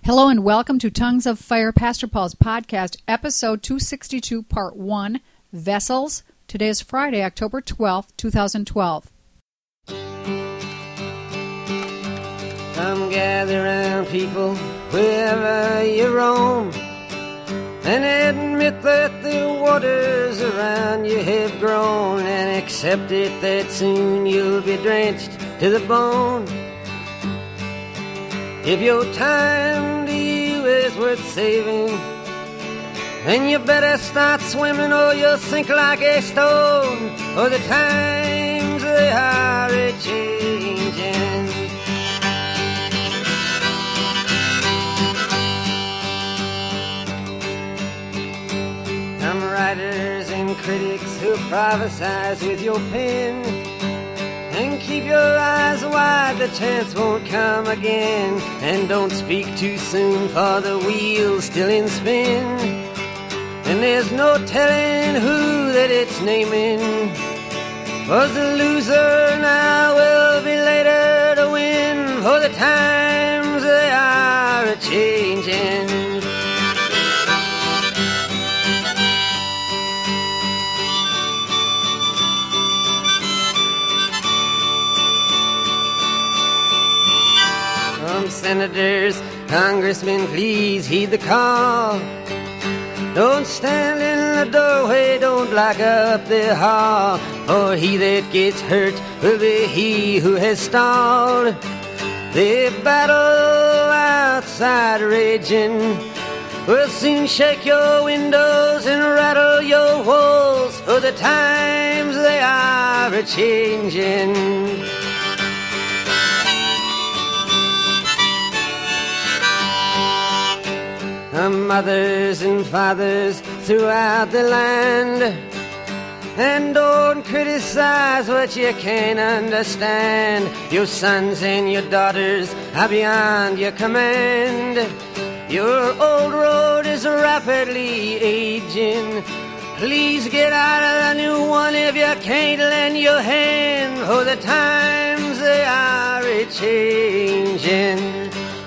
Hello and welcome to Tongues of Fire, Pastor Paul's podcast, episode 262, part 1, Vessels. Today is Friday, October 12th, 2012. Come gather round, people, wherever you roam, and admit that the waters around you have grown, and accept it that soon you'll be drenched to the bone. If your time to you is worth saving, then you better start swimming or you'll sink like a stone, for the times they are a-changing. Some writers and critics who prophesize with your pen, and keep your eyes wide, the chance won't come again. And don't speak too soon, for the wheel's still in spin, and there's no telling who that it's naming. Was the loser now will be later to win, for the times they are a-changing. Senators, congressmen, please heed the call. Don't stand in the doorway, don't block up the hall, for he that gets hurt will be he who has stalled. The battle outside raging will soon shake your windows and rattle your walls, for the times they are a-changing. Mothers and fathers throughout the land, and don't criticize what you can't understand. Your sons and your daughters are beyond your command. Your old road is rapidly aging. Please get out of the new one if you can't lend your hand, for the times they are a-changing.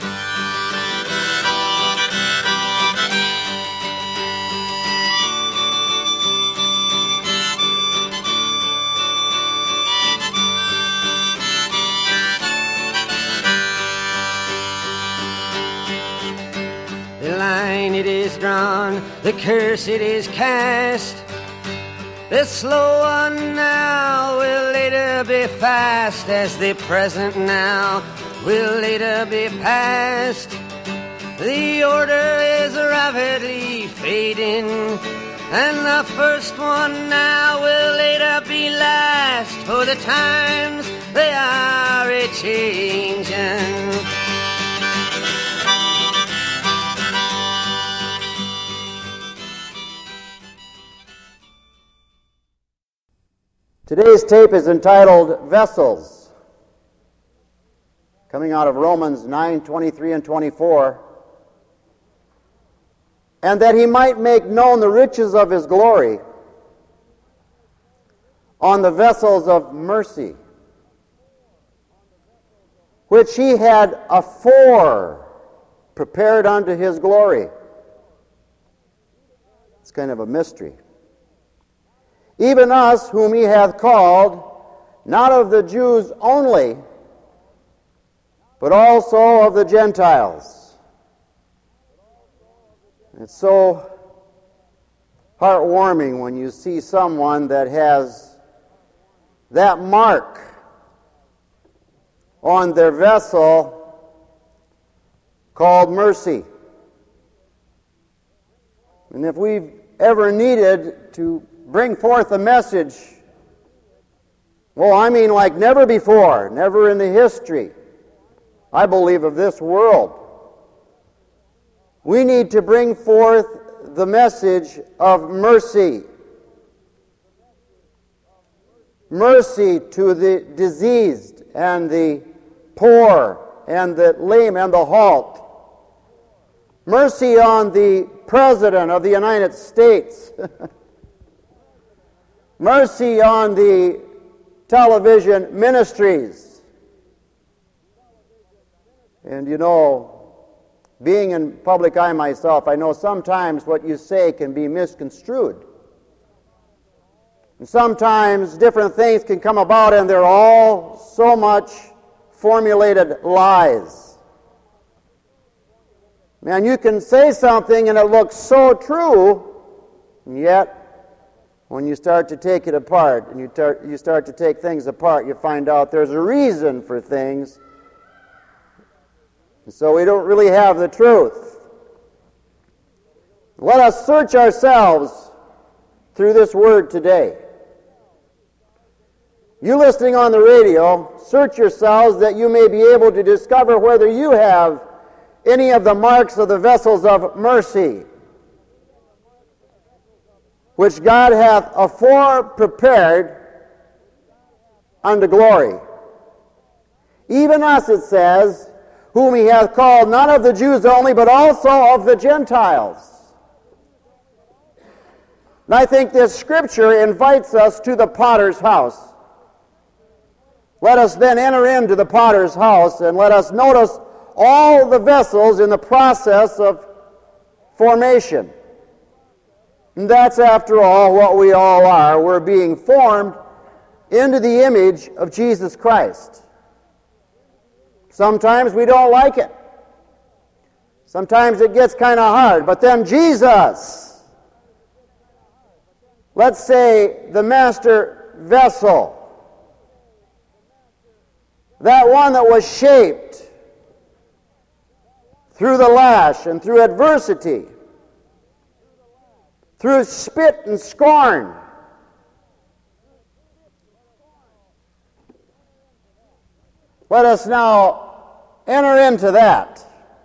It is drawn, the curse it is cast. The slow one now will later be fast, as the present now will later be past. The order is rapidly fading, and the first one now will later be last, for the times they are a-changing. Today's tape is entitled Vessels, coming out of Romans 9:23 and 24. And that he might make known the riches of his glory on the vessels of mercy, which he had afore prepared unto his glory. It's kind of a mystery. Even us whom he hath called, not of the Jews only, but also of the Gentiles. It's so heartwarming when you see someone that has that mark on their vessel called mercy. And if we've ever needed to bring forth a message, like never before, never in the history, I believe, of this world, we need to bring forth the message of mercy. Mercy to the diseased and the poor and the lame and the halt. Mercy on the President of the United States. Mercy on the television ministries. And Being in public eye myself, I know sometimes what you say can be misconstrued. And sometimes different things can come about and they're all so much formulated lies. Man, you can say something and it looks so true, and yet when you start to take it apart and you start to take things apart, you find out there's a reason for things. And so we don't really have the truth. Let us search ourselves through this word today. You listening on the radio, search yourselves that you may be able to discover whether you have any of the marks of the vessels of mercy, which God hath afore prepared unto glory. Even us, it says, whom he hath called not of the Jews only, but also of the Gentiles. And I think this scripture invites us to the potter's house. Let us then enter into the potter's house and let us notice all the vessels in the process of formation. And that's, after all, what we all are. We're being formed into the image of Jesus Christ. Sometimes we don't like it. Sometimes it gets kind of hard. But then Jesus, let's say the master vessel, that one that was shaped through the lash and through adversity, through spit and scorn. Let us now enter into that.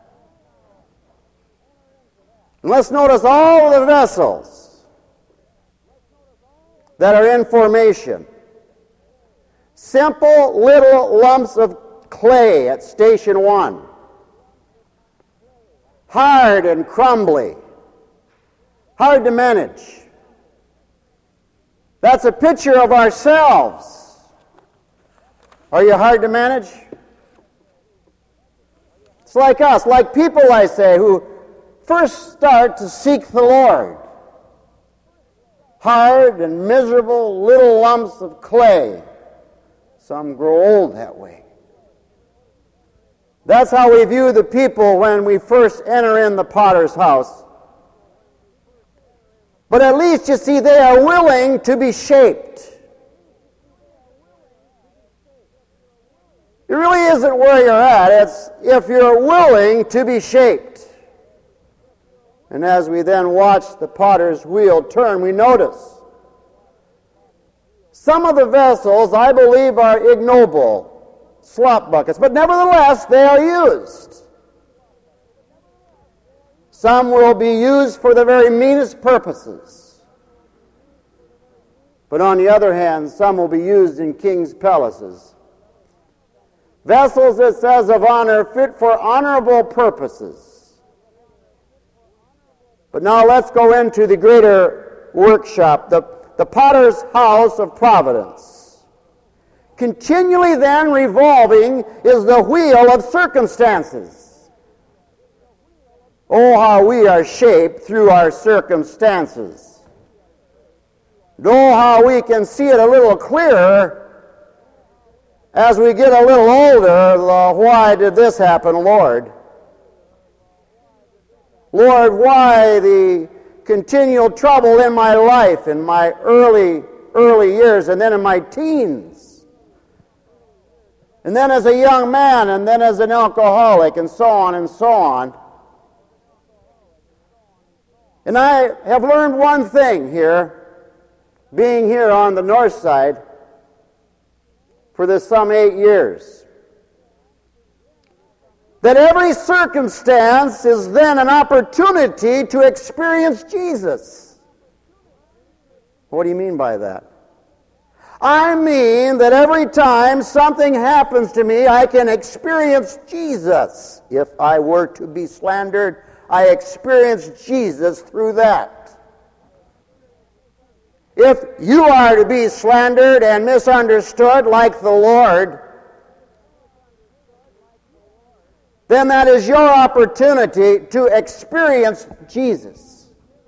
And let's notice all the vessels that are in formation. Simple little lumps of clay at station 1. Hard and crumbly. Hard to manage. That's a picture of ourselves. Are you hard to manage? It's like us, like people, I say, who first start to seek the Lord. Hard and miserable little lumps of clay. Some grow old that way. That's how we view the people when we first enter in the potter's house. But at least, you see, they are willing to be shaped. It really isn't where you're at. It's if you're willing to be shaped. And as we then watch the potter's wheel turn, we notice some of the vessels, I believe, are ignoble slop buckets, but nevertheless, they are used. Some will be used for the very meanest purposes. But on the other hand, some will be used in king's palaces. Vessels, it says, of honor, fit for honorable purposes. But now let's go into the greater workshop, the potter's house of providence. Continually then revolving is the wheel of circumstances. Oh, how we are shaped through our circumstances. And oh, how we can see it a little clearer as we get a little older. Why did this happen, Lord? Lord, why the continual trouble in my life, in my early years, and then in my teens, and then as a young man, and then as an alcoholic, and so on and so on. And I have learned one thing here, being here on the north side for this some 8 years, that every circumstance is then an opportunity to experience Jesus. What do you mean by that? I mean that every time something happens to me, I can experience Jesus. If I were to be slandered, I experience Jesus through that. If you are to be slandered and misunderstood like the Lord, then that is your opportunity to experience Jesus.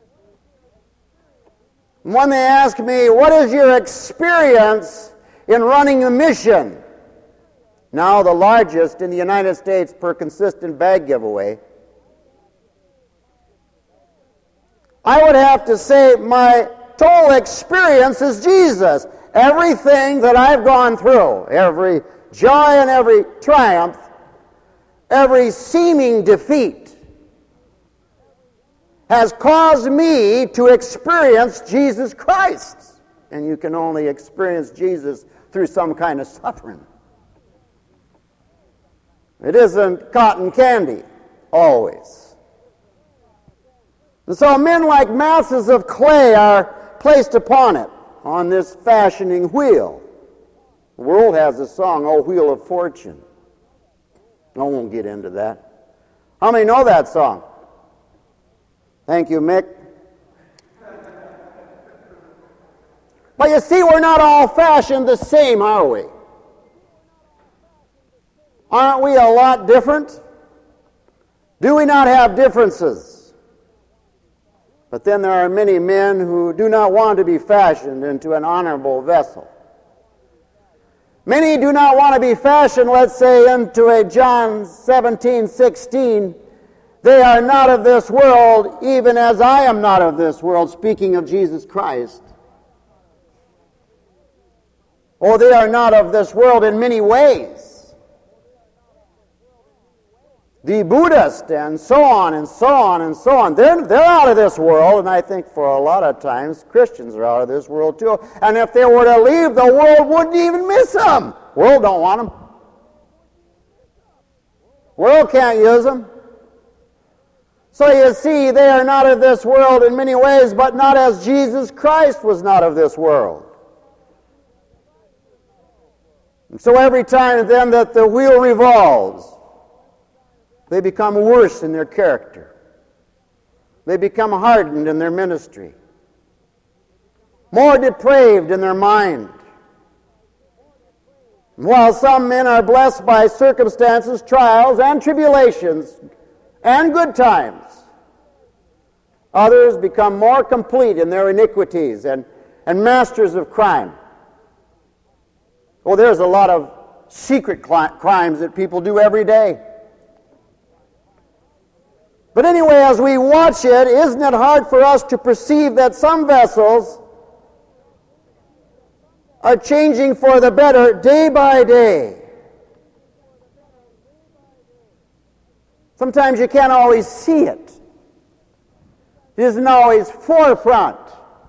When they ask me, what is your experience in running a mission? Now the largest in the United States per consistent bag giveaway, I would have to say my total experience is Jesus. Everything that I've gone through, every joy and every triumph, every seeming defeat, has caused me to experience Jesus Christ. And you can only experience Jesus through some kind of suffering. It isn't cotton candy, always. And so men like masses of clay are placed upon it, on this fashioning wheel. The world has a song, "Oh, Wheel of Fortune." I won't get into that. How many know that song? Thank you, Mick. But you see, we're not all fashioned the same, are we? Aren't we a lot different? Do we not have differences? But then there are many men who do not want to be fashioned into an honorable vessel. Many do not want to be fashioned, let's say, into a John 17:16. They are not of this world, even as I am not of this world, speaking of Jesus Christ. Oh, they are not of this world in many ways. The Buddhist and so on and so on and so on, they're out of this world, and I think for a lot of times Christians are out of this world too. And if they were to leave, the world wouldn't even miss them. The world don't want them. The world can't use them. So you see, they are not of this world in many ways, but not as Jesus Christ was not of this world. And so every time then that the wheel revolves, they become worse in their character. They become hardened in their ministry, more depraved in their mind. While some men are blessed by circumstances, trials, and tribulations, and good times, others become more complete in their iniquities and masters of crime. Oh, there's a lot of secret crimes that people do every day. But anyway, as we watch it, isn't it hard for us to perceive that some vessels are changing for the better day by day? Sometimes you can't always see it. It isn't always forefront.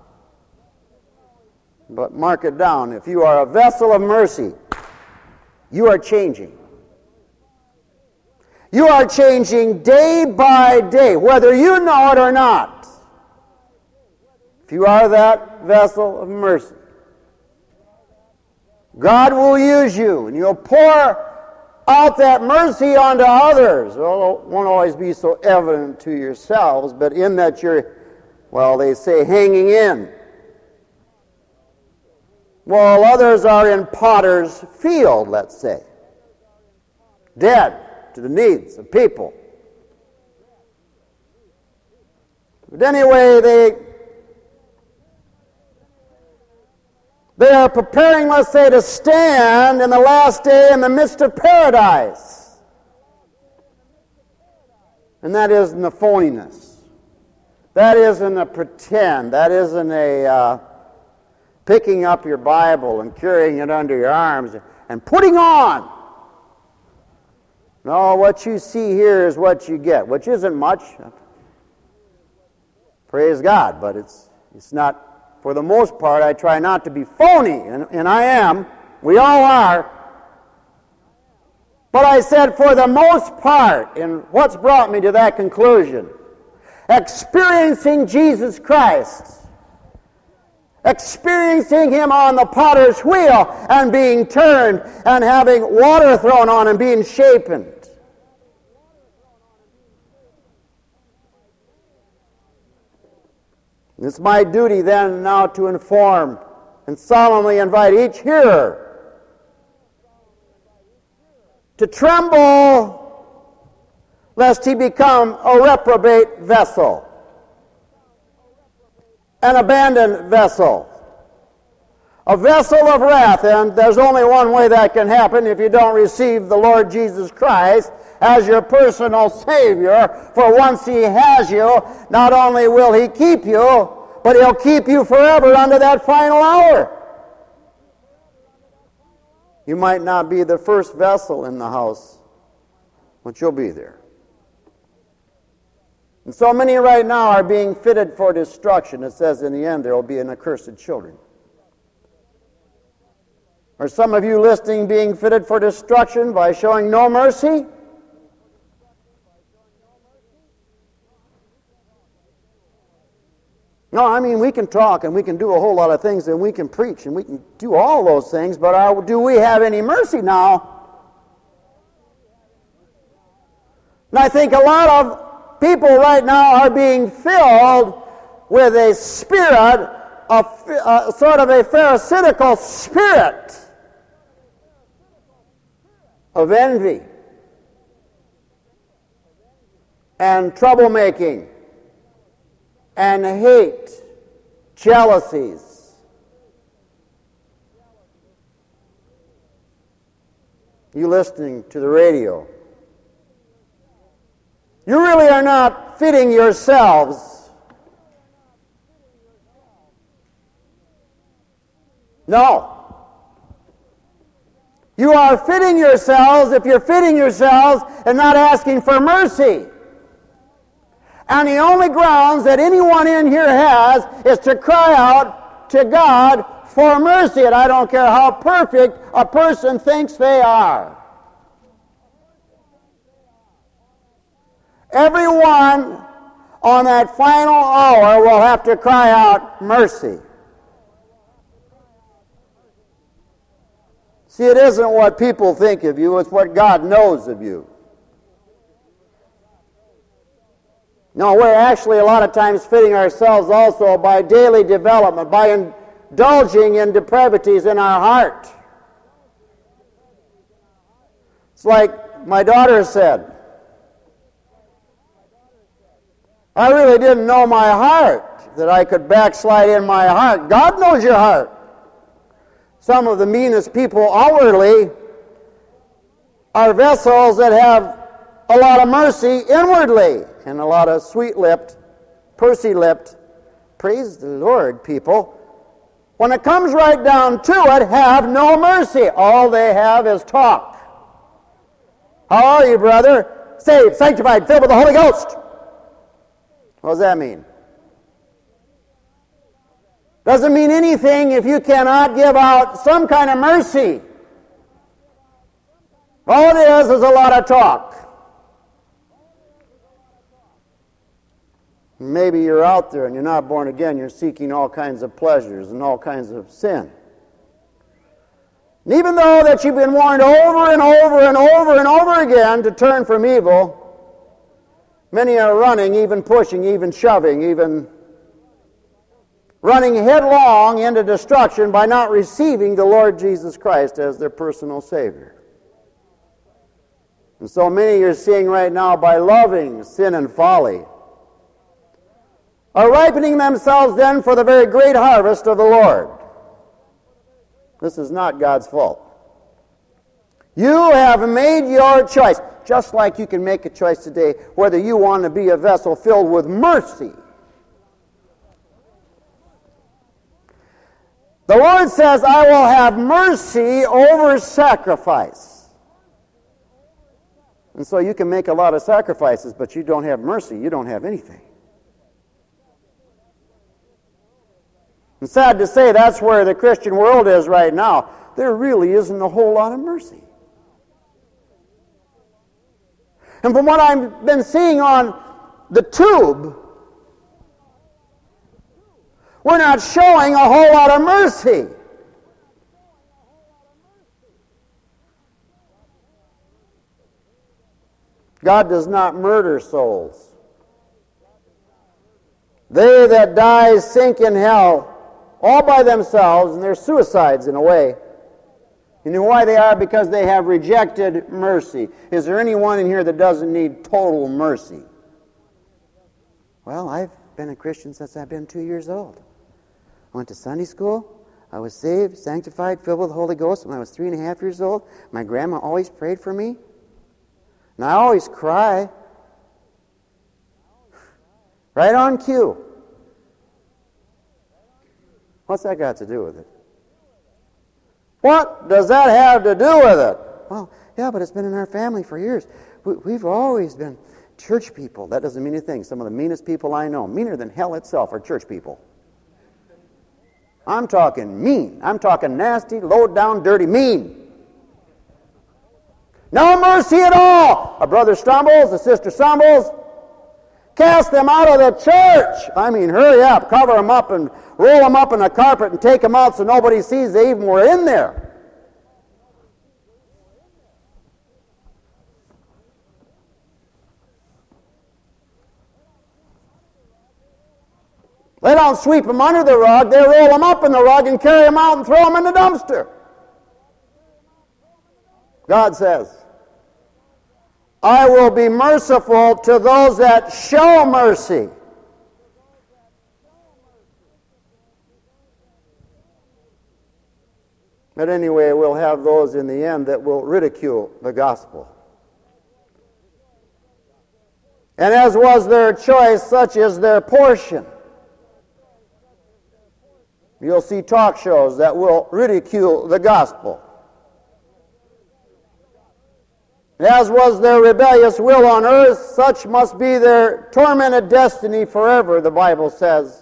But mark it down. If you are a vessel of mercy, you are changing. You are changing day by day, whether you know it or not. If you are that vessel of mercy, God will use you, and you'll pour out that mercy onto others. Well, it won't always be so evident to yourselves, but in that you're, well, they say, hanging in. While others are in potter's field, let's say, dead to the needs of people. But anyway, they are preparing, let's say, to stand in the last day in the midst of paradise. And that isn't the phoniness. That isn't a pretend. That isn't a picking up your Bible and carrying it under your arms and putting on. No, what you see here is what you get, which isn't much. Praise God, but it's not, for the most part, I try not to be phony, and I am. We all are. But I said, for the most part, and what's brought me to that conclusion? Experiencing Jesus Christ. Experiencing Him on the potter's wheel and being turned and having water thrown on and being shapen. It's my duty then now to inform and solemnly invite each hearer to tremble lest he become a reprobate vessel, an abandoned vessel, a vessel of wrath. And there's only one way that can happen: if you don't receive the Lord Jesus Christ as your personal Savior. For once he has you, not only will he keep you, but he'll keep you forever unto that final hour. You might not be the first vessel in the house, but you'll be there. And so many right now are being fitted for destruction. It says in the end there will be an accursed children. Are some of you listening being fitted for destruction by showing no mercy? No, I mean, we can talk and we can do a whole lot of things and we can preach and we can do all those things, but do we have any mercy now? And I think a lot of people right now are being filled with a spirit, sort of a pharisaical spirit of envy and troublemaking and hate, jealousies. You listening to the radio, you really are not fitting yourselves. No. You are fitting yourselves, if you're fitting yourselves and not asking for mercy. And the only grounds that anyone in here has is to cry out to God for mercy. And I don't care how perfect a person thinks they are. Everyone on that final hour will have to cry out mercy. See, it isn't what people think of you, it's what God knows of you. No, we're actually a lot of times fitting ourselves also by daily development, by indulging in depravities in our heart. It's like my daughter said, I really didn't know my heart, that I could backslide in my heart. God knows your heart. Some of the meanest people outwardly are vessels that have a lot of mercy inwardly, and a lot of sweet-lipped, pursy-lipped, praise the Lord people, when it comes right down to it, have no mercy. All they have is talk. How are you, brother? Saved, sanctified, filled with the Holy Ghost. What does that mean? Doesn't mean anything if you cannot give out some kind of mercy. All it is a lot of talk. Maybe you're out there and you're not born again. You're seeking all kinds of pleasures and all kinds of sin. And even though that you've been warned over and over and over and over again to turn from evil, many are running, even pushing, even shoving, even running headlong into destruction by not receiving the Lord Jesus Christ as their personal Savior. And so many you're seeing right now, by loving sin and folly, are ripening themselves then for the very great harvest of the Lord. This is not God's fault. You have made your choice, just like you can make a choice today whether you want to be a vessel filled with mercy. The Lord says, I will have mercy over sacrifice. And so you can make a lot of sacrifices, but you don't have mercy. You don't have anything. And sad to say, that's where the Christian world is right now. There really isn't a whole lot of mercy. And from what I've been seeing on the tube, we're not showing a whole lot of mercy. God does not murder souls. They that die sink in hell all by themselves, and they're suicides in a way. You know why they are? Because they have rejected mercy. Is there anyone in here that doesn't need total mercy? Well, I've been a Christian since I've been 2 years old. I went to Sunday school. I was saved, sanctified, filled with the Holy Ghost when I was 3.5 years old. My grandma always prayed for me. And I always cry. Right on cue. What's that got to do with it? What does that have to do with it? Well, yeah, but it's been in our family for years. We've always been church people. That doesn't mean anything. Some of the meanest people I know, meaner than hell itself, are church people. I'm talking mean. I'm talking nasty, low-down, dirty, mean. No mercy at all. A brother stumbles, a sister stumbles. Cast them out of the church. I mean, hurry up. Cover them up and roll them up in a carpet and take them out so nobody sees they even were in there. They don't sweep them under the rug. They roll them up in the rug and carry them out and throw them in the dumpster. God says, I will be merciful to those that show mercy. But anyway, we'll have those in the end that will ridicule the gospel. And as was their choice, such is their portion. You'll see talk shows that will ridicule the gospel. As was their rebellious will on earth, such must be their tormented destiny forever, the Bible says.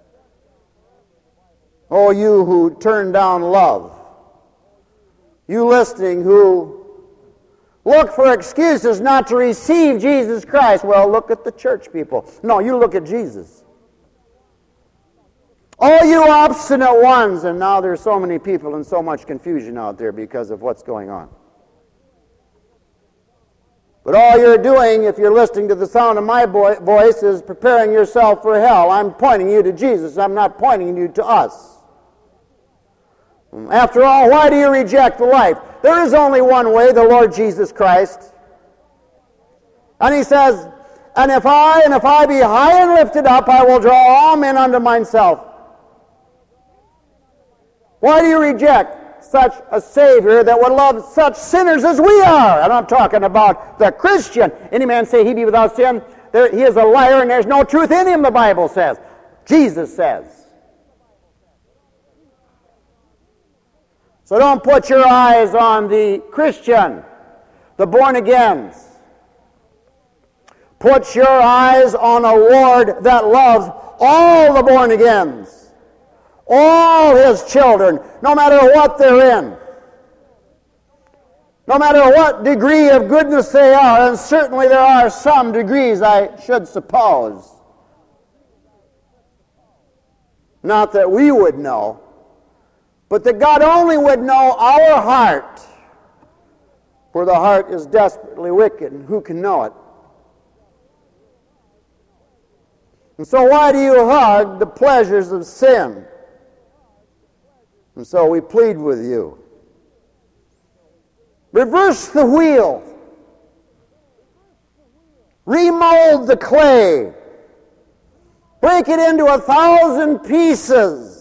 Oh, you who turn down love. You listening who look for excuses not to receive Jesus Christ. Well, look at the church people. No, you look at Jesus. Oh, you obstinate ones. And now there's so many people and so much confusion out there because of what's going on. But all you're doing, if you're listening to the sound of my voice, is preparing yourself for hell. I'm pointing you to Jesus. I'm not pointing you to us. After all, why do you reject life? There is only one way, the Lord Jesus Christ. And he says, and if I be high and lifted up, I will draw all men unto myself. Why do you reject such a Savior that would love such sinners as we are? And I'm talking about the Christian. Any man say he be without sin, he is a liar and there's no truth in him, the Bible says. Jesus says. So don't put your eyes on the Christian, the born-agains. Put your eyes on a Lord that loves all the born-agains, all His children, no matter what they're in, no matter what degree of goodness they are, and certainly there are some degrees, I should suppose. Not that we would know, but that God only would know our heart, for the heart is desperately wicked, and who can know it? And so why do you hug the pleasures of sin? And so we plead with you. Reverse the wheel. Remold the clay. Break it into 1,000 pieces.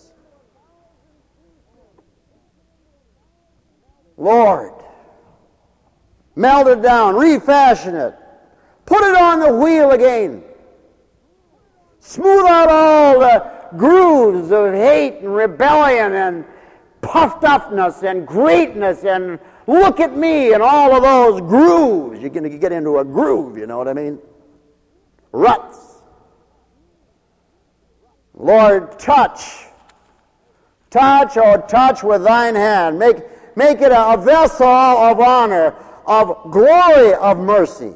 Lord, melt it down, refashion it, put it on the wheel again. Smooth out all the grooves of hate and rebellion and puffed upness and greatness and look at me and all of those grooves. You're going to get into a groove, you know what I mean? Ruts. Lord, touch. Touch, oh, touch with thine hand. Make it a vessel of honor, of glory, of mercy.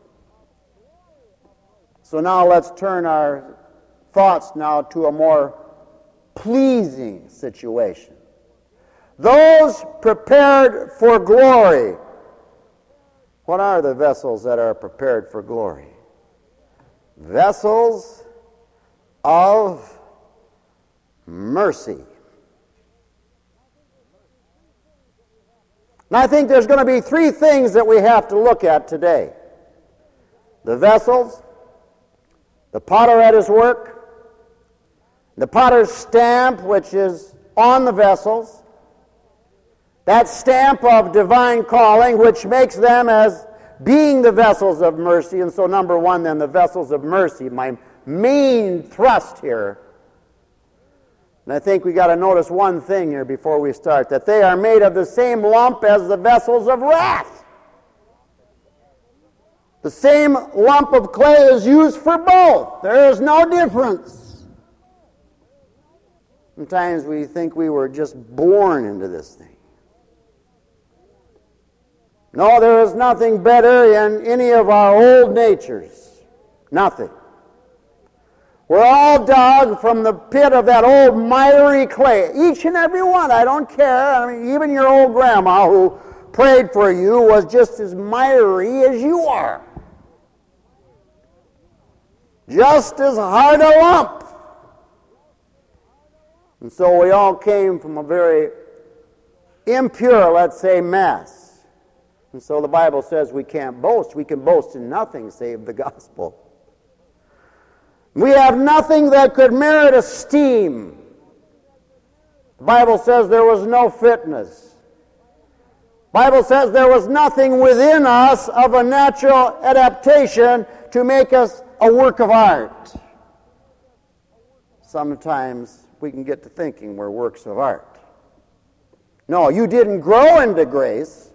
So now let's turn our thoughts now to a more pleasing situation. Those prepared for glory. What are the vessels that are prepared for glory? Vessels of mercy. And I think there's going to be three things that we have to look at today. The vessels, the potter at his work, the potter's stamp, which is on the vessels, that stamp of divine calling, which makes them as being the vessels of mercy. And so number one, then, the vessels of mercy, my main thrust here. And I think we got to notice one thing here before we start, that they are made of the same lump as the vessels of wrath. The same lump of clay is used for both. There is no difference. Sometimes we think we were just born into this thing. No, there is nothing better in any of our old natures. Nothing. We're all dug from the pit of that old miry clay. Each and every one, I don't care. I mean, even your old grandma who prayed for you was just as miry as you are. Just as hard a lump. And so we all came from a very impure, let's say, mess. And so the Bible says we can't boast. We can boast in nothing save the gospel. We have nothing that could merit esteem. The Bible says there was no fitness. The Bible says there was nothing within us of a natural adaptation to make us a work of art. Sometimes we can get to thinking we're works of art. No, you didn't grow into grace.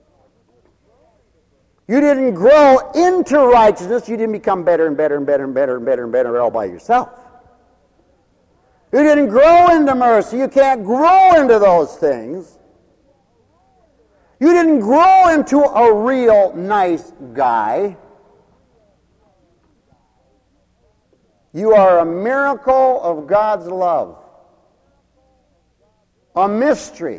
You didn't grow into righteousness. You didn't become better and better and better and better and better and better all by yourself. You didn't grow into mercy. You can't grow into those things. You didn't grow into a real nice guy. You are a miracle of God's love. A mystery.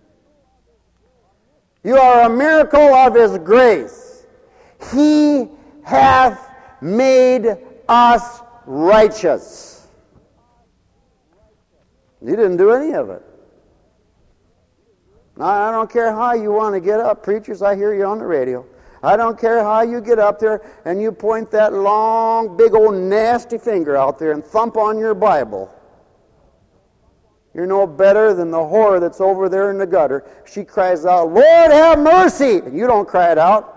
You are a miracle of His grace. He hath made us righteous. You didn't do any of it. I don't care how you want to get up. Preachers, I hear you on the radio. I don't care how you get up there and you point that long, big old nasty finger out there and thump on your Bible. You're no better than the whore that's over there in the gutter. She cries out, Lord, have mercy! And you don't cry it out.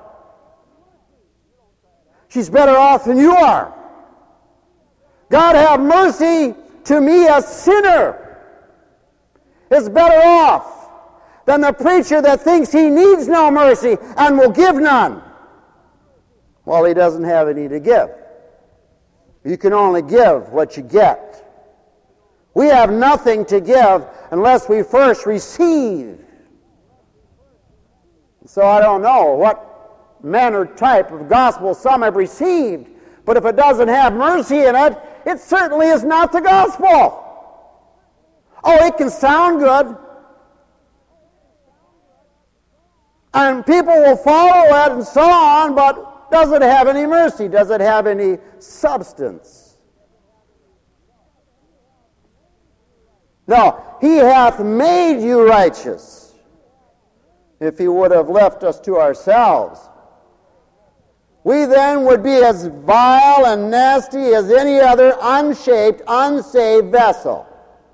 She's better off than you are. God, have mercy to me, a sinner, is better off than the preacher that thinks he needs no mercy and will give none. Well, he doesn't have any to give. You can only give what you get. We have nothing to give unless we first receive. So I don't know what manner type of gospel some have received, but if it doesn't have mercy in it, it certainly is not the gospel. Oh, it can sound good, and people will follow it and so on, but does it have any mercy? Does it have any substance? No, He hath made you righteous. If He would have left us to ourselves, we then would be as vile and nasty as any other unshaped, unsaved vessel.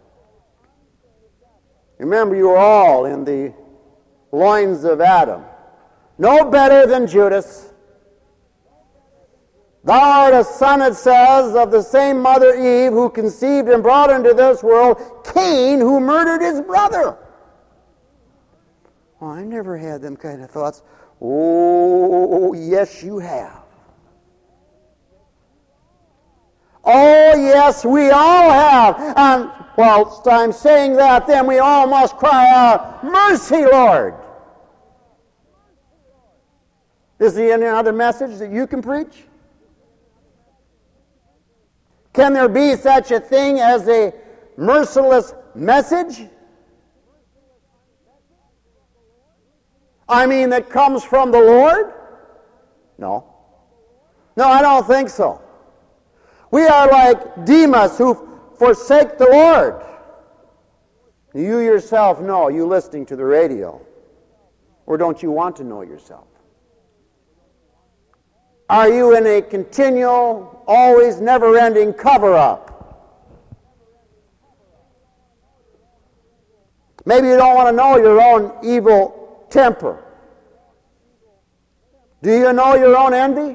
Remember, you were all in the loins of Adam. No better than Judas. Thou art a son, it says, of the same mother Eve, who conceived and brought into this world Cain, who murdered his brother. Oh, I never had them kind of thoughts. Oh, yes, you have. Oh, yes, we all have. And whilst I'm saying that, then we all must cry out, mercy, Lord. Is there any other message that you can preach? Can there be such a thing as a merciless message? I mean, that comes from the Lord? No. No, I don't think so. We are like Demas who forsake the Lord. You yourself know, you listening to the radio, Or don't you want to know yourself? Are you in a continual, always never-ending cover-up? Maybe you don't want to know your own evil temper. Do you know your own envy?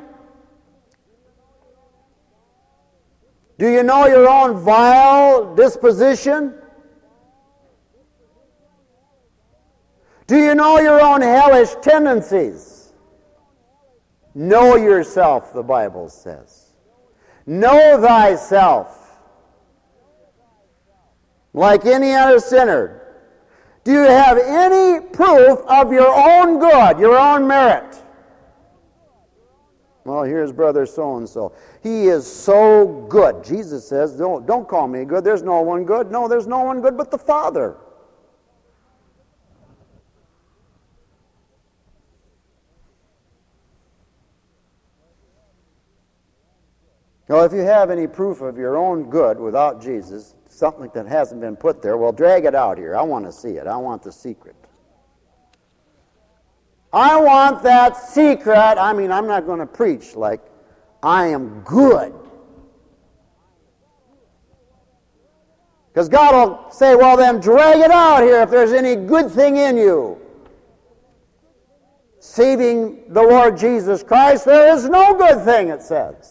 Do you know your own vile disposition? Do you know your own hellish tendencies? Know yourself, the Bible says. Know thyself. Like any other sinner. Do you have any proof of your own good, your own merit? Well, here's brother so-and-so. He is so good. Jesus says, don't call me good. There's no one good. No, there's no one good but the Father. Well, if you have any proof of your own good without Jesus, something that hasn't been put there, well, drag it out here. I want to see it. I want the secret. I want that secret. I mean, I'm not going to preach like I am good. Because God will say, well, then drag it out here if there's any good thing in you. Saving the Lord Jesus Christ, there is no good thing, it says.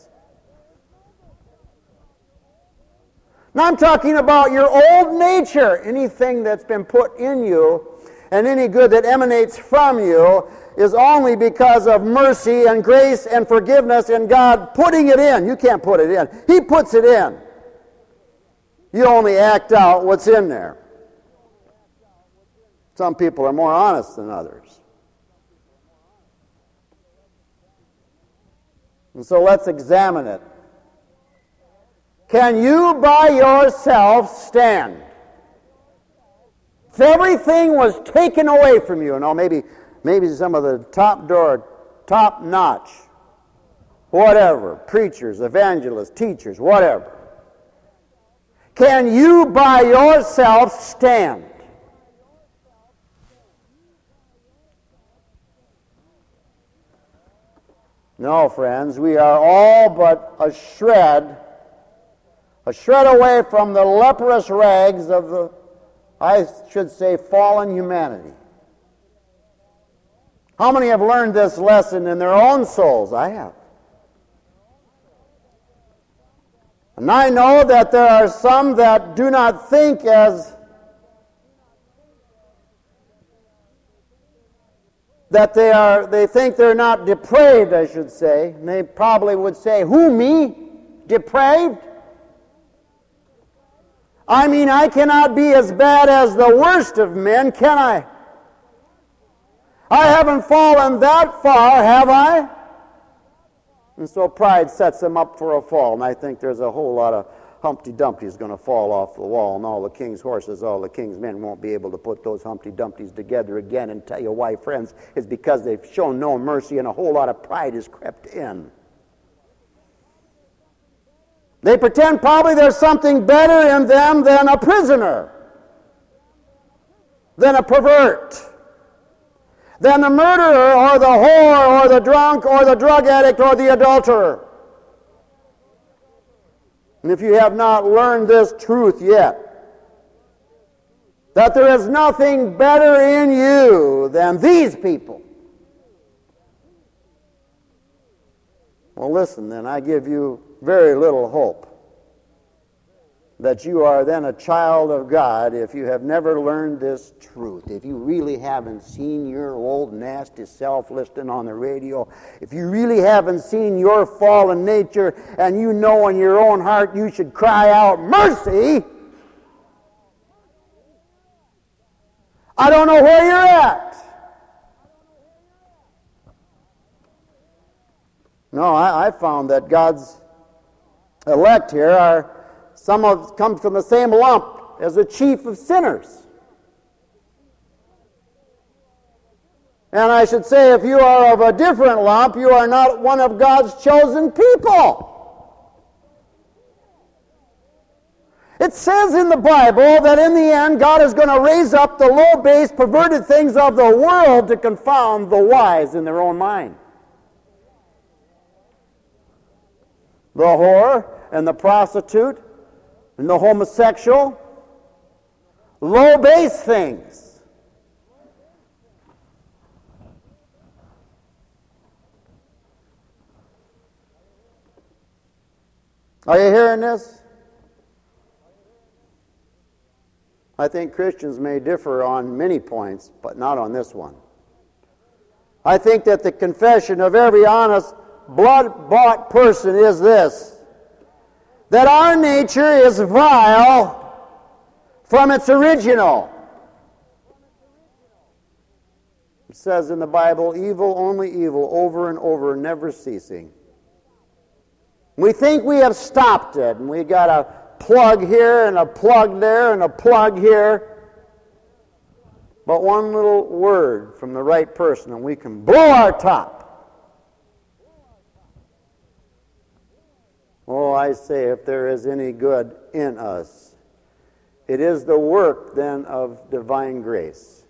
Now I'm talking about your old nature. Anything that's been put in you and any good that emanates from you is only because of mercy and grace and forgiveness and God putting it in. You can't put it in. He puts it in. You only act out what's in there. Some people are more honest than others. And so let's examine it. Can you by yourself stand? If everything was taken away from you, maybe some of the top notch, whatever, preachers, evangelists, teachers, whatever. Can you by yourself stand? No, friends, we are all but a shred away from the leprous rags of the, I should say, fallen humanity. How many have learned this lesson in their own souls? I have. And I know that there are some that do not think as that they think they're not depraved, I should say. And they probably would say, who, me? Depraved? I mean, I cannot be as bad as the worst of men, can I? I haven't fallen that far, have I? And so pride sets them up for a fall, and I think there's a whole lot of Humpty Dumpty's going to fall off the wall, and all the king's horses, all the king's men won't be able to put those Humpty Dumptys together again. And tell you why, friends, is because they've shown no mercy, and a whole lot of pride has crept in. They pretend probably there's something better in them than a prisoner, than a pervert, than the murderer or the whore or the drunk or the drug addict or the adulterer. And if you have not learned this truth yet, that there is nothing better in you than these people, well, listen then, I give you very little hope that you are then a child of God if you have never learned this truth. If you really haven't seen your old nasty self listening on the radio, if you really haven't seen your fallen nature and you know in your own heart you should cry out, mercy, I don't know where you're at. No, I found that God's elect here are some of come from the same lump as the chief of sinners. And I should say, if you are of a different lump, you are not one of God's chosen people. It says in the Bible that in the end God is going to raise up the low, base, perverted things of the world to confound the wise in their own mind. The whore and the prostitute and the homosexual, low, base things. Are you hearing this? I think Christians may differ on many points, but not on this one. I think that the confession of every honest, blood-bought person is this: that our nature is vile from its original. It says in the Bible, evil, only evil, over and over, never ceasing. We think we have stopped it, and we got a plug here and a plug there and a plug here. But one little word from the right person and we can blow our top. Oh, I say, if there is any good in us, it is the work then of divine grace.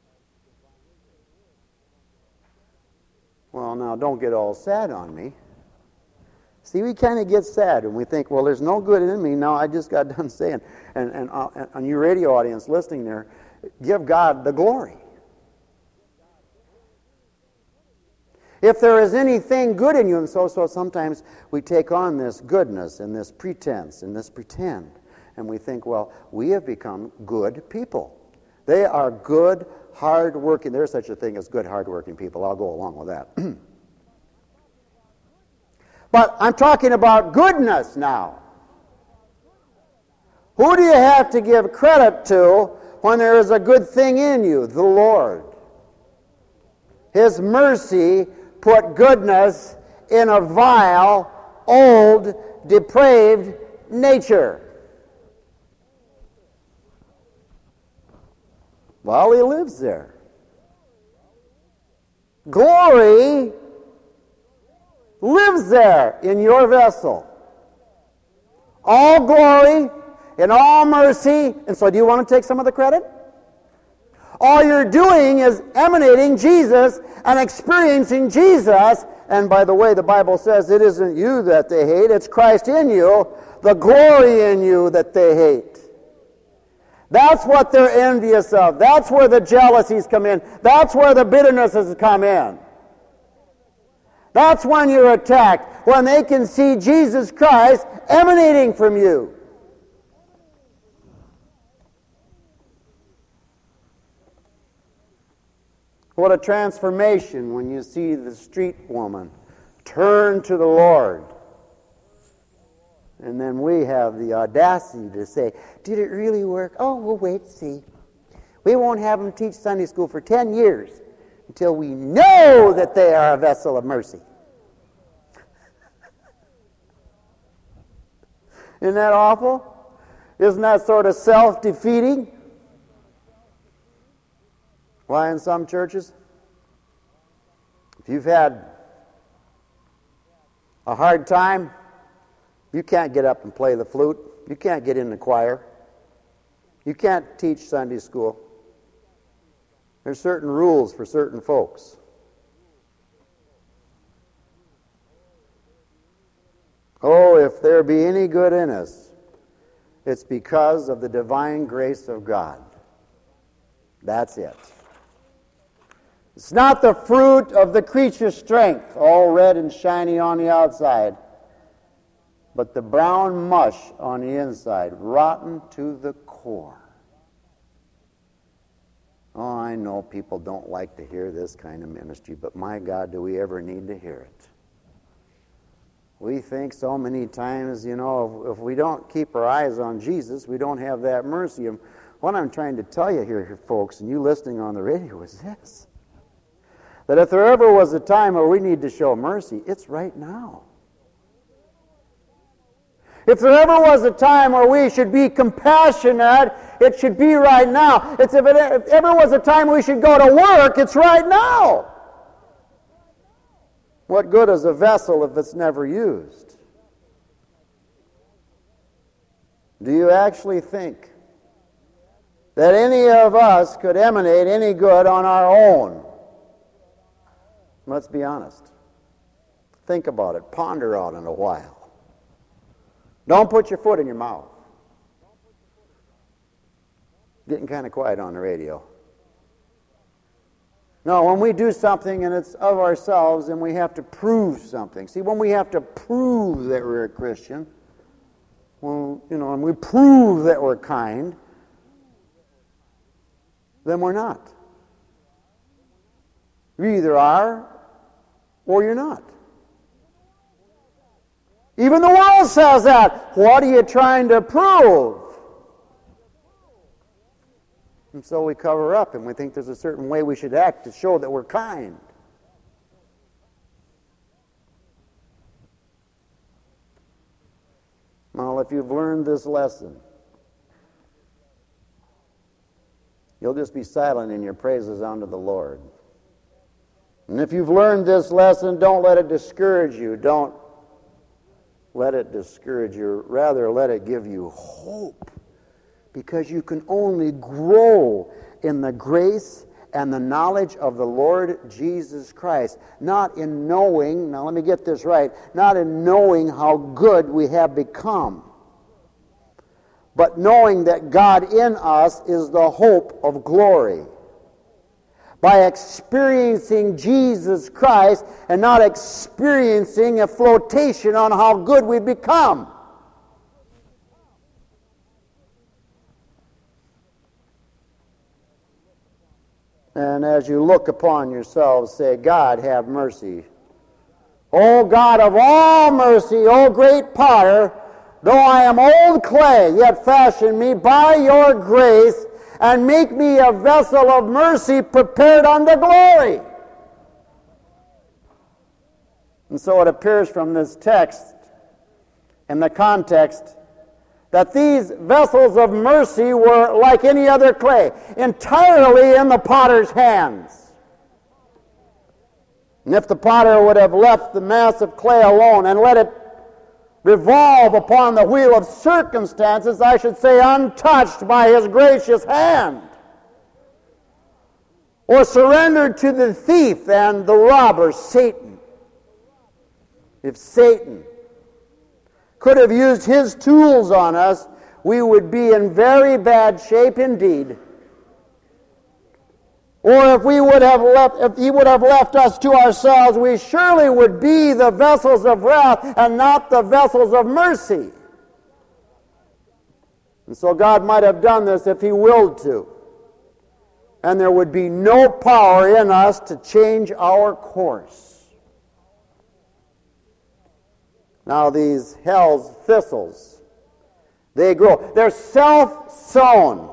Well, now don't get all sad on me. See, we kind of get sad when we think, well, there's no good in me. Now, I just got done saying, and on you radio audience listening there, give God the glory. If there is anything good in you, and so sometimes we take on this goodness and this pretense and this pretend, and we think, well, we have become good people. They are good, hard-working. There's such a thing as good, hard-working people. I'll go along with that. But I'm talking about goodness now. Who do you have to give credit to when there is a good thing in you? The Lord. His mercy put goodness in a vile, old, depraved nature. Well, He lives there. Glory lives there in your vessel. All glory and all mercy. And so do you want to take some of the credit? All you're doing is emanating Jesus and experiencing Jesus. And by the way, the Bible says it isn't you that they hate, it's Christ in you, the glory in you that they hate. That's what they're envious of. That's where the jealousies come in. That's where the bitternesses come in. That's when you're attacked, when they can see Jesus Christ emanating from you. What a transformation when you see the street woman turn to the Lord. And then we have the audacity to say, did it really work? Oh, we'll wait and see. We won't have them teach Sunday school for 10 years until we know that they are a vessel of mercy. Isn't that awful? Isn't that sort of self-defeating? Why in some churches, if you've had a hard time, you can't get up and play the flute. You can't get in the choir. You can't teach Sunday school. There's certain rules for certain folks. Oh, if there be any good in us, it's because of the divine grace of God. That's it. It's not the fruit of the creature's strength, all red and shiny on the outside, but the brown mush on the inside, rotten to the core. Oh, I know people don't like to hear this kind of ministry, but my God, do we ever need to hear it? We think so many times, if we don't keep our eyes on Jesus, we don't have that mercy. And what I'm trying to tell you here, folks, and you listening on the radio, is this: that if there ever was a time where we need to show mercy, it's right now. If there ever was a time where we should be compassionate, it should be right now. If ever was a time we should go to work, it's right now. What good is a vessel if it's never used? Do you actually think that any of us could emanate any good on our own? Let's be honest. Think about it. Ponder on it a while. Don't put your foot in your mouth. Getting kind of quiet on the radio. No, when we do something and it's of ourselves and we have to prove something. See, when we have to prove that we're a Christian, well, and we prove that we're kind, then we're not. You either are or you're not. Even the world says that. What are you trying to prove? And so we cover up and we think there's a certain way we should act to show that we're kind. Well, if you've learned this lesson, you'll just be silent in your praises unto the Lord. And if you've learned this lesson, don't let it discourage you. Don't let it discourage you. Rather, let it give you hope. Because you can only grow in the grace and the knowledge of the Lord Jesus Christ. Not in knowing, now let me get this right, not in knowing how good we have become, but knowing that God in us is the hope of glory. By experiencing Jesus Christ and not experiencing a flotation on how good we become. And as you look upon yourselves, say, God, have mercy. O God of all mercy, O great potter, though I am old clay, yet fashion me by your grace, and make me a vessel of mercy prepared unto glory. And so it appears from this text, in the context, that these vessels of mercy were like any other clay, entirely in the potter's hands. And if the potter would have left the mass of clay alone and let it revolve upon the wheel of circumstances, I should say untouched by his gracious hand, or surrendered to the thief and the robber, Satan. If Satan could have used his tools on us, we would be in very bad shape indeed. Or if he would have left us to ourselves, we surely would be the vessels of wrath and not the vessels of mercy. And so God might have done this if he willed to. And there would be no power in us to change our course. Now these hell's thistles, they grow. They're self-sown.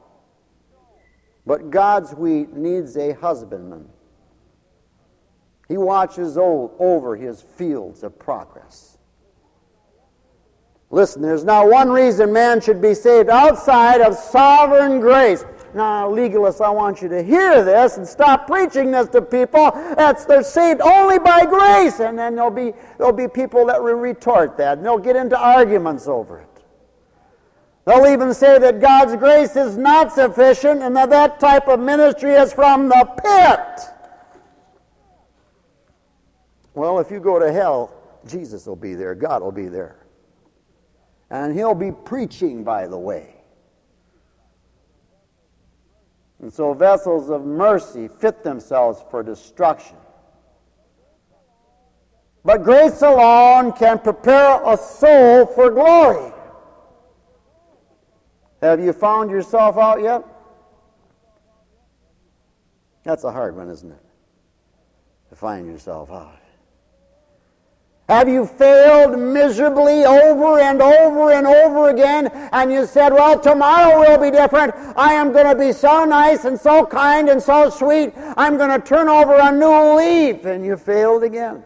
But God's wheat needs a husbandman. He watches over his fields of progress. Listen, there's not one reason man should be saved outside of sovereign grace. Now, legalists, I want you to hear this and stop preaching this to people. They're saved only by grace. And then there'll be people that will retort that, and they'll get into arguments over it. They'll even say that God's grace is not sufficient and that type of ministry is from the pit. Well, if you go to hell, Jesus will be there. God will be there. And he'll be preaching, by the way. And so vessels of mercy fit themselves for destruction. But grace alone can prepare a soul for glory. Have you found yourself out yet? That's a hard one, isn't it? To find yourself out. Have you failed miserably over and over and over again, and you said, well, tomorrow will be different. I am going to be so nice and so kind and so sweet. I'm going to turn over a new leaf, and you failed again.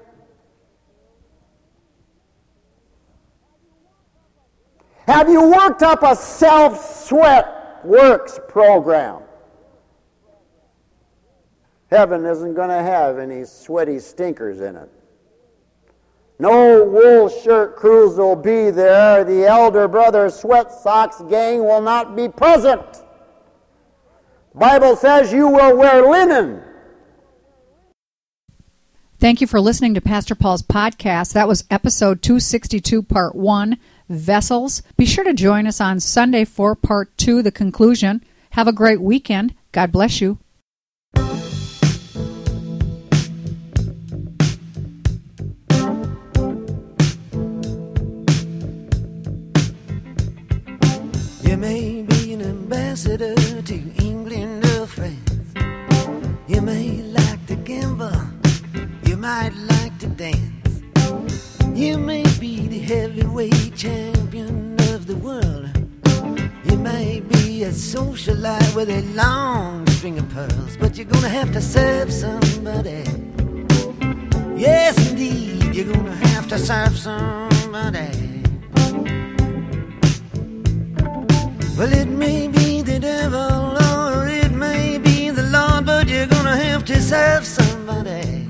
Have you worked up a self-sweat works program? Heaven isn't going to have any sweaty stinkers in it. No wool shirt crews will be there. The elder brother sweat socks gang will not be present. The Bible says you will wear linen. Thank you for listening to Pastor Paul's podcast. That was episode 262, part 1, Vessels. Be sure to join us on Sunday for part 2, the conclusion. Have a great weekend. God bless you. You may be an ambassador to England or France. You may like to gamble. You might like to dance. You may be the heavyweight champion of the world. You may be a socialite with a long string of pearls, but you're gonna have to serve somebody. Yes, indeed, you're gonna have to serve somebody. Well, it may be the devil or it may be the Lord, but you're gonna have to serve somebody.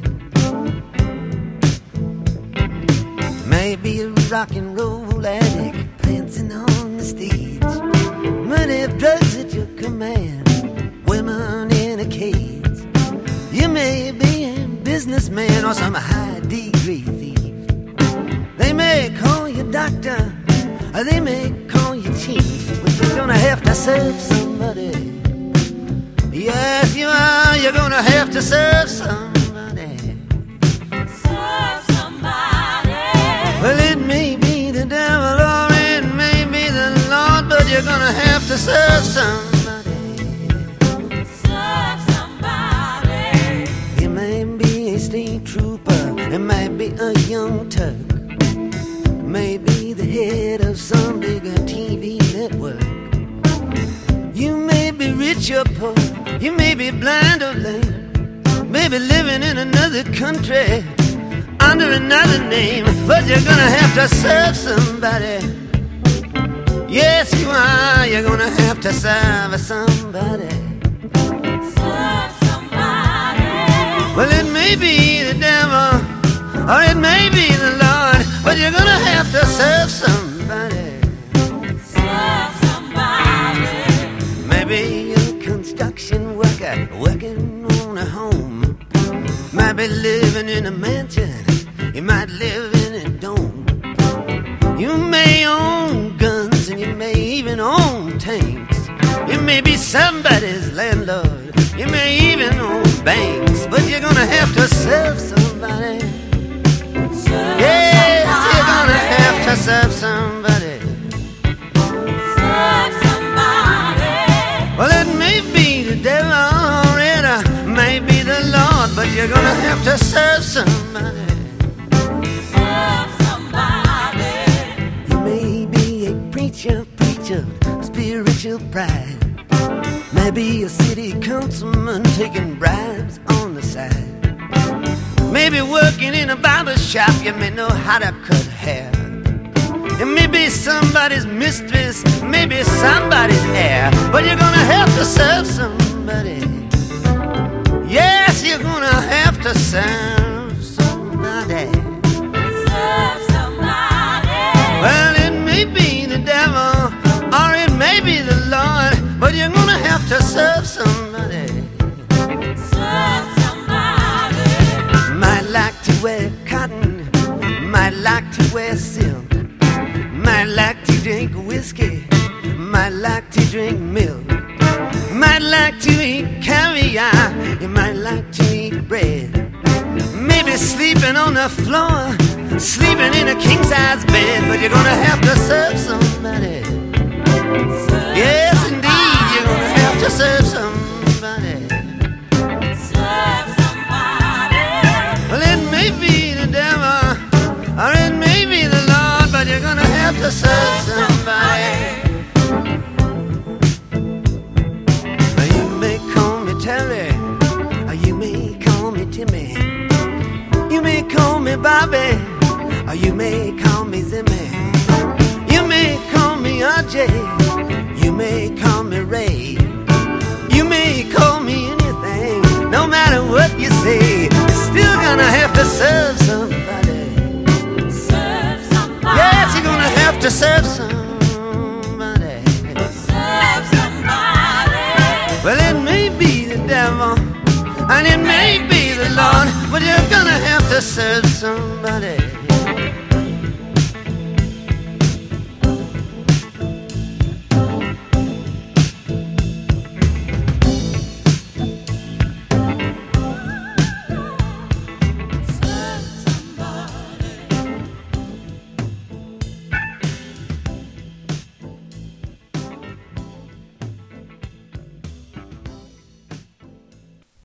Maybe a rock and roll addict prancing on the stage, might have drugs at your command, women in a cage. You may be a businessman or some high-degree thief. They may call you doctor, or they may call you chief, but you're gonna have to serve somebody. Yes, you are. You're gonna have to serve somebody. Serve somebody. Well, it may be the devil or it may be the Lord, but you're gonna have to serve somebody. Serve somebody. You may be a state trooper, it might be a young Turk, maybe the head of some bigger TV network. You may be rich or poor, you may be blind or lame, maybe living in another country under another name, but you're gonna have to serve somebody. Yes, you are. You're gonna have to serve somebody. Serve somebody. Well, it may be the devil or it may be the Lord, but you're gonna have to serve somebody. Serve somebody. Maybe a construction worker working on a home, might be living in a mansion, you might live in a dome. You may own guns and you may even own tanks. You may be somebody's landlord, you may even own banks, but you're gonna have to serve somebody. Yes, you're gonna have to serve somebody. Serve somebody. Well, it may be the devil or it may be the Lord, but you're gonna have to serve somebody. Serve somebody. You may be a preacher, spiritual pride. Maybe a city councilman taking bribes on the side. Maybe working in a barber shop, you may know how to cut hair. You may be somebody's mistress, maybe somebody's heir, but you're gonna have to serve somebody. Yes, you're gonna have to serve somebody. Serve somebody. Well, it may be the devil or it may be the Lord, but you're gonna have to serve somebody. Serve somebody. Might like to wear cotton, might like to wear silk, might like to drink whiskey, might like to drink milk, might like to eat caviar, you might like to eat bread. Maybe sleeping on the floor, sleeping in a king-size bed, but you're gonna have to serve somebody. Yes, indeed, you're gonna have to serve somebody. Serve somebody. Well, it may be the devil or it may be the Lord, but you're gonna have to serve somebody. Now, you may call me Terry, or you may call me Timmy. You may call me Bobby, or you may call me Zimmy. You may call me RJ, you may call me Ray. You may call me anything, no matter what you say, you're still gonna have to serve somebody. serve somebody. Serve somebody. Well, it may be the devil, and it may be the Lord, but you're gonna have to serve somebody.